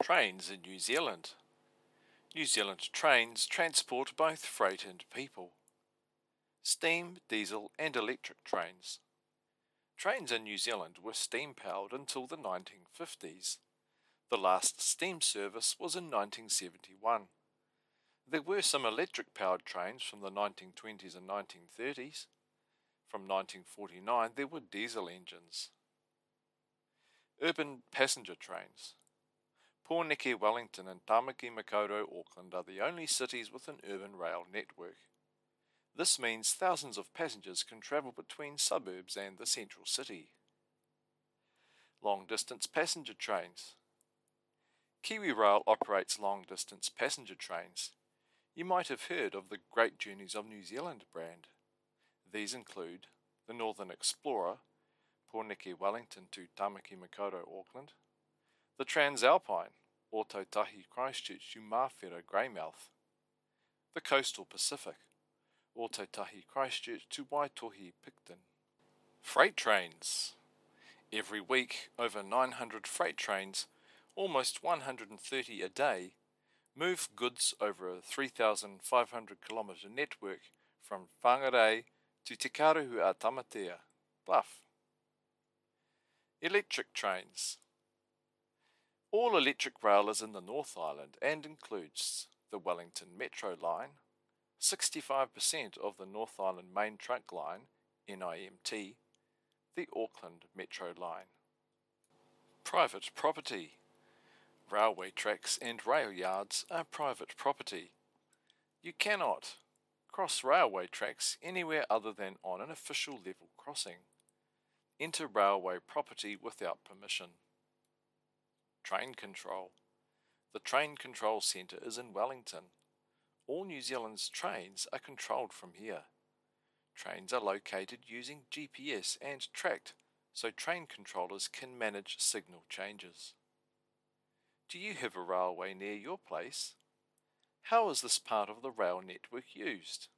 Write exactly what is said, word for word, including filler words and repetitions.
Trains in New Zealand. New Zealand trains transport both freight and people. Steam, diesel and electric trains. Trains in New Zealand were steam-powered until the nineteen fifties. The last steam service was in nineteen seventy-one. There were some electric-powered trains from the nineteen twenties and nineteen thirties. From nineteen forty-nine there were diesel engines. Urban passenger trains. Pōneke, Wellington and Tamaki Makaurau, Auckland are the only cities with an urban rail network. This means thousands of passengers can travel between suburbs and the central city. Long-distance passenger trains. KiwiRail operates long-distance passenger trains. You might have heard of the Great Journeys of New Zealand brand. These include the Northern Explorer, Pōneke, Wellington to Tamaki Makaurau, Auckland, the Transalpine, Ōtautahi, Christchurch to Mawhera, Greymouth, the Coastal Pacific, Ōtautahi, Christchurch to Waitohi, Picton. Freight trains. Every week, over nine hundred freight trains, almost one hundred thirty a day, move goods over a three thousand five hundred kilometre network from Whangarei to Te Karuhu a Tamatea, Bluff. Electric trains. All electric rail is in the North Island and includes the Wellington Metro line, sixty-five percent of the North Island Main Trunk Line, N I M T, the Auckland Metro line. Private property. Railway tracks and rail yards are private property. You cannot cross railway tracks anywhere other than on an official level crossing. Enter railway property without permission. Train control. The Train Control Centre is in Wellington. All New Zealand's trains are controlled from here. Trains are located using G P S and tracked, so train controllers can manage signal changes. Do you have a railway near your place? How is this part of the rail network used?